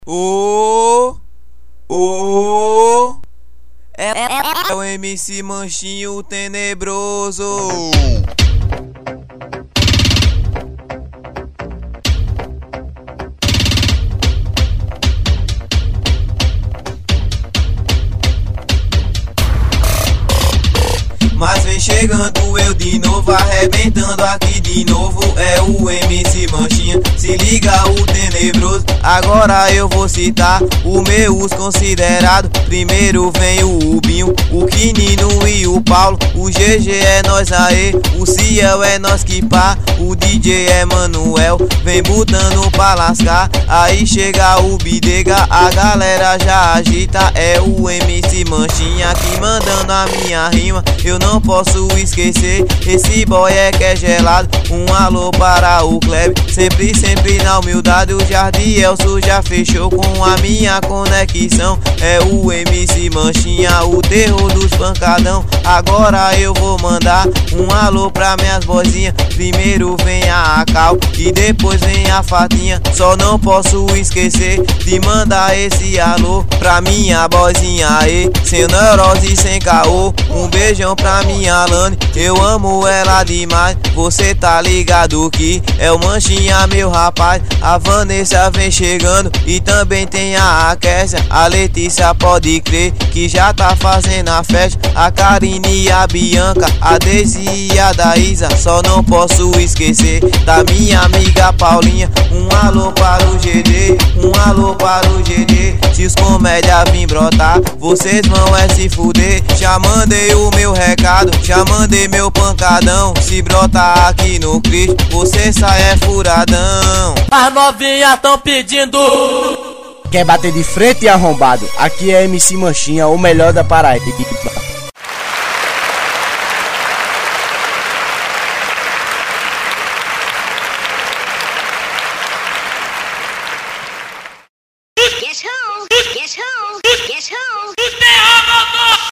É o MC Manchinho Tenebroso. Mas vem chegando eu de novo, arrebentando aqui de novo. É o MC Manchinha, se liga o tenebroso. Agora eu vou citar os meus considerados. Primeiro vem o Ubinho, o Quinino e o Paulo. O GG é nós aê, o Ciel é nós que pá. O DJ é Manuel, vem botando pra lascar. Aí chega o Bidega, a galera já agita. É o MC Manchinha aqui mandando a minha rima. Eu não posso esquecer, esse boy é que é gelado. Um alô para o Kleb, sempre na humildade. O Jardielso já fechou com a minha conexão. É o MC Manchinha, o terror dos pancadão. Agora eu vou mandar um alô pra minhas boizinhas. Primeiro vem a Cal e depois vem a Fatinha. Só não posso esquecer de mandar esse alô pra minha boizinha aí, sem neurose e sem caô. Um beijão pra minha Lani, eu amo ela demais. Você tá ligado que é o Manchinha, meu rapaz. A Vanessa vem chegando e também tem a Kessia. A Letícia pode crer que já tá fazendo a festa. A Karine e a Bianca, a Deise e a Daísa. Só não posso esquecer da minha amiga Paulinha. Um alô para o GD, um alô para o GD. Se os comédia vim brotar, vocês vão se fuder. Já mandei o meu recado, já mandei meu pancadão. Se brotar aqui no Cristo, você sai furadão. As novinhas tão pedindo. Quer bater de frente e arrombado? Aqui é MC Manchinha, o melhor da Paraíba. Guess who? Guess who? Guess who?